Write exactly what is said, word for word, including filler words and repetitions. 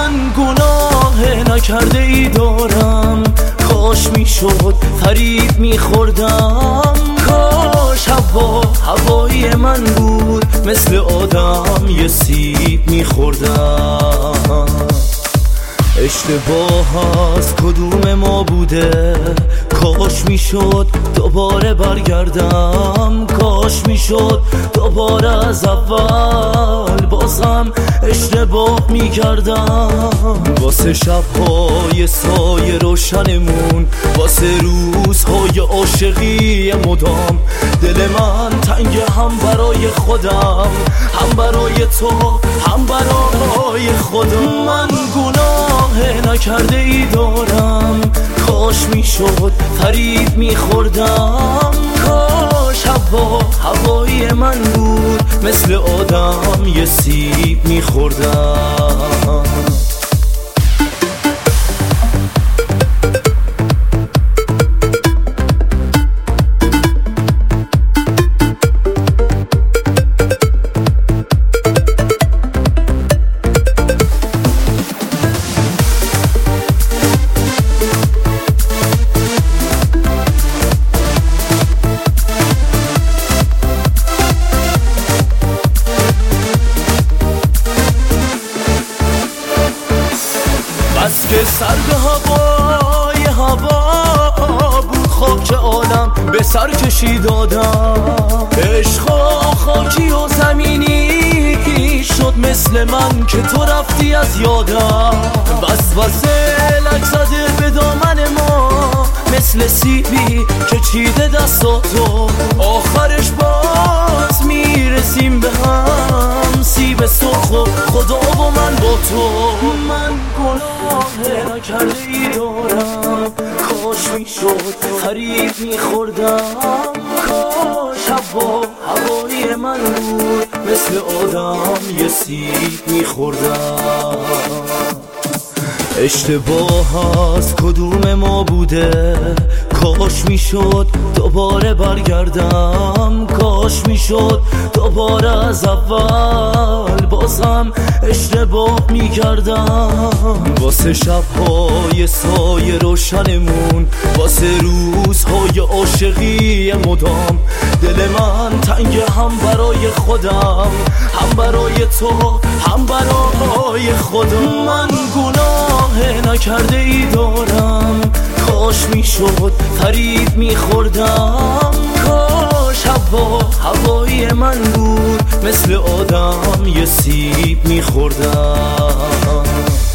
من گناه نکرده ای دارم، کاش میشد فریب میخوردم، کاش هوا هوایی من بود، مثل آدم یه سیب میخوردم. اشتباه از کدوم ما بوده؟ کاش میشد دوباره برگردم، کاش میشد دوباره از اول، بازم اشتباه میکردم. واسه شبهای سایه روشنمون، واسه روزهای عاشقی مدام، دل من تنگ هم برای خودم، هم برای تو، هم برای خودم. من گناه نکرده ای دارم، کاش میشد فریب میخوردم، کاش هوا هوایی من بود، مثل آدم یه سیب میخوردم. بس که سر به هوای هوا بود، خاک عالم به سر کشی دادم، عشق و خاکی و زمینی شد مثل من که تو رفتی از یادم. بس واسه لک زده به دامن ما، مثل سیبی که چیده دستاتو، آخرش باز میرسیم به هم، سیب سرخ و خدا و من با تو. من گناه نکرده ای دارم، کاش میشد فریب میخوردم، کاش هوا هوایی من بود، مثل آدم یه سیب میخوردم. اشتباه از کدوم ما بوده؟ کاش میشد دوباره برگردم، کاش میشد دوباره از اول، بازم اشتباه میکردم. واسه شبهای سایه روشنمون، واسه روزهای عاشقی مدام، دل من تنگ هم برای خودم، هم برای تو، هم برای خودم. من گناه نکرده ای دارم، کاش میشد فریب میخوردم، کاش هوا هوایی من بود، مثل آدم یه سیب میخوردم.